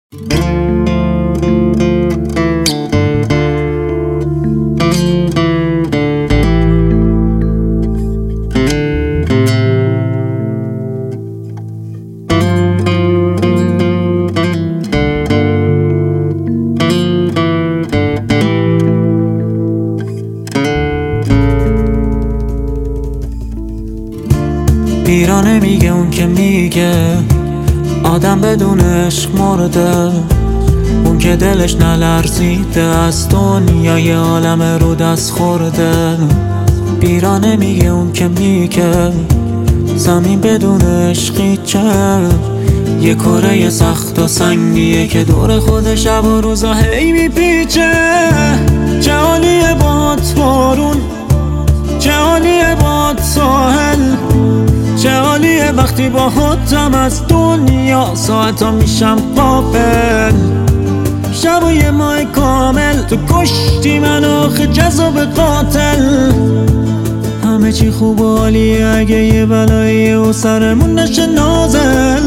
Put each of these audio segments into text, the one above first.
بیرانه میگه اون که میگه آدم بدون عشق مرده، اون که دلش نلرزیده از دنیای عالم رو دست خورده. بیرانه میگه اون که میگه زمین بدون عشقی چه، یه کره سخت و سنگیه که دور خود شب و روزا هی میپیچه. چه حالیه باد بارون، چه حالیه باد ساحل، چه حالیه وقتی با خودم از دنیا ساعتا میشم غافل. شب و یه ماه کامل تو کشتی من آخه جذاب قاتل. همه چی خوب و عالیه اگه یه بلاییه و سرمون نشه نازل.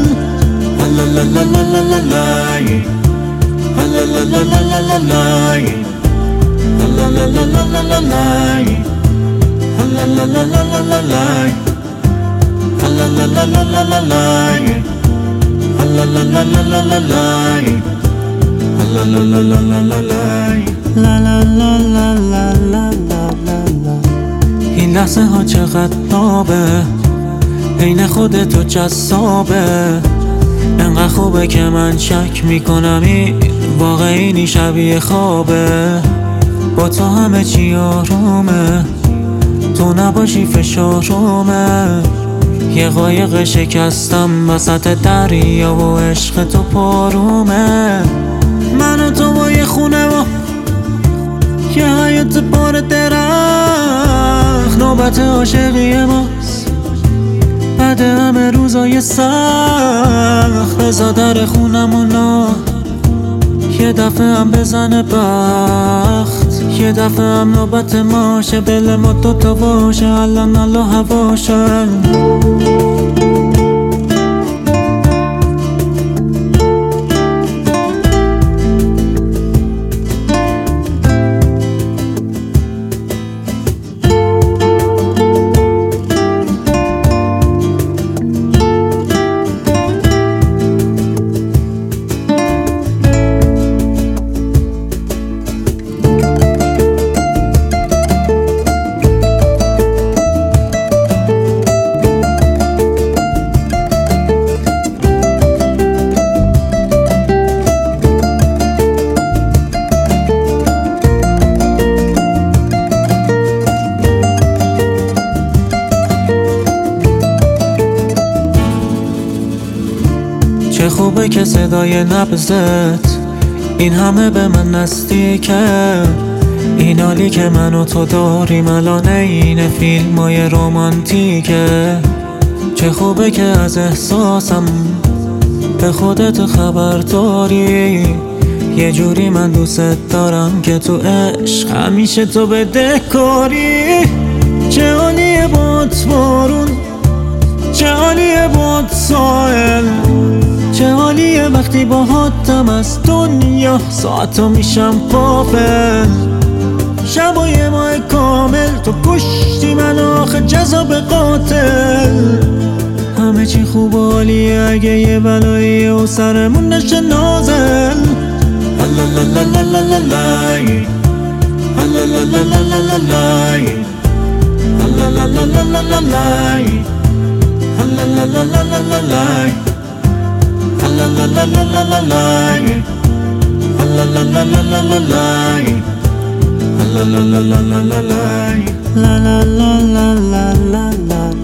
این لحظه ها چقدر نابه، عین خودتو جذابه. انقدر خوبه که من شک میکنم این واقعی شبیه خوابه. با تو همه چی آرومه، تو نباشی فشارومه. یه قایق شکستم وسط دریا و عشق تو پارومه. من و تو با یه خونه و یه حیات بار درخت، نوبت عاشقی ماست بعد همه روزای سخت. بزا در خونمونو یه دفعه هم بزنه بخت، یه دفعه هم نوبت ماشه دل ما دوتا باشه الان الله هواشه. چه خوبه که صدای نبضت این همه به من نزدیکه. این حالی که من و تو داریم الان این فیلمای رمانتیکه. چه خوبه که از احساسم به خودت خبر داری. یه جوری من دوست دارم که تو عشق همیشه تو بدهکاری. چه حالیه باد بارون، چه حالیه باد ساحل، چه حالیه وقتی با حاتم از دنیا ساعتا میشم غافل. شب و یه ماه کامل تو کشتی من آخه جذاب قاتل. همه چی خوب و عالیه اگه یه بلاییه و سرمون نشه نازل. La la la la la la.